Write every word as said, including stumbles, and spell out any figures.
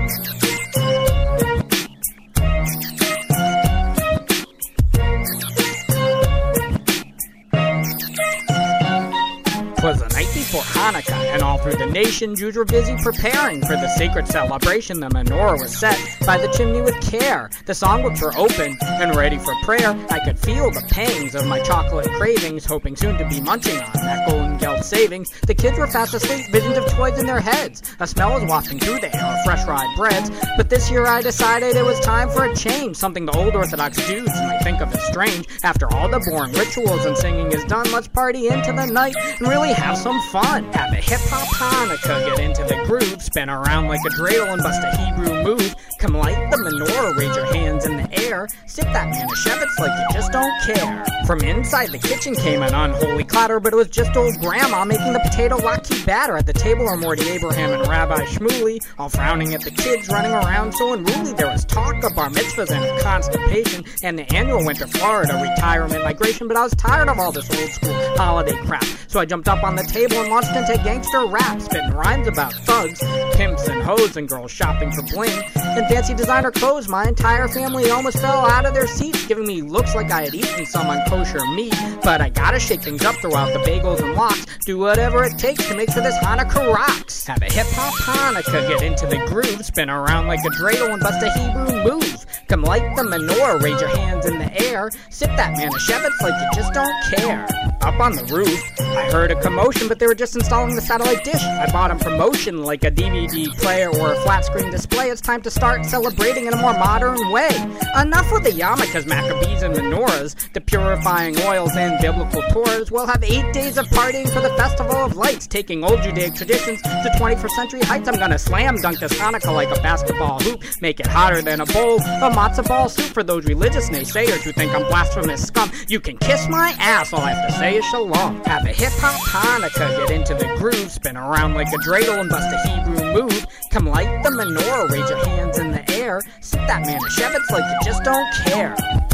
'Twas the night before Hanukkah, and all through the nation Jews were busy preparing for the sacred celebration. The menorah was set by the chimney with care. The songbooks were open and ready for prayer. I could feel the pangs of my chocolate cravings, hoping soon to be munching on that golden gelt savings. The kids were fast asleep, visions of toys in their heads. A smell was wafting through the air of fresh rye breads. But this year I decided it was time for a change, something the old Orthodox Jews might think of as strange. After all the boring rituals and singing is done, let's party into the night and really have some fun. Have a hip-hop Hanukkah, get into the groove, spin around like a dreidel and bust a Hebrew move. Come light the menorah, raise your hands in the air, sip that Manischewitz like you just don't care. From inside the kitchen came an unholy clatter, but it was just old Grandma making the potato latke batter. At the table were Morty Abraham and Rabbi Shmuley, all frowning at the kids running around so unruly. There was talk of bar mitzvahs and of constipation, and the annual winter Florida retirement migration, but I was tired of all this old school holiday crap. So I jumped up on the table and launched into gangster rap, spitting rhymes about thugs, pimps and hoes, and girls shopping for bling and fancy designer clothes. My entire family almost fell out of their seats, giving me looks like I had eaten some unkosher meat. But I gotta shake things up throughout the bagels and lox, do whatever it takes to make sure this Hanukkah rocks. Have a hip-hop Hanukkah, get into the groove, spin around like a dreidel and bust a Hebrew move. Come light the menorah, raise your hands in the air, sip that Manischewitz like you just don't care. Up on the roof, I heard a commotion, but they were just installing the satellite dish. I bought on promotion like a D V D player or a flat screen display. It's time to start celebrating in a more modern way. Enough with the yarmulkes, Maccabees, and menorahs, the purifying oils and biblical Torahs. We'll have eight days of partying for the Festival of Lights, taking old Judaic traditions to twenty-first century heights. I'm gonna slam dunk this Hanukkah like a basketball hoop, make it hotter than a bowl of matzo ball soup. For those religious naysayers who think I'm blasphemous scum, you can kiss my ass, all I have to say is shalom. Have a hip-hop Hanukkah, get into the groove, spin around like a dreidel and bust a Hebrew move. Come light the menorah, raise your hands in the air, sip that Manischewitz like you just don't care.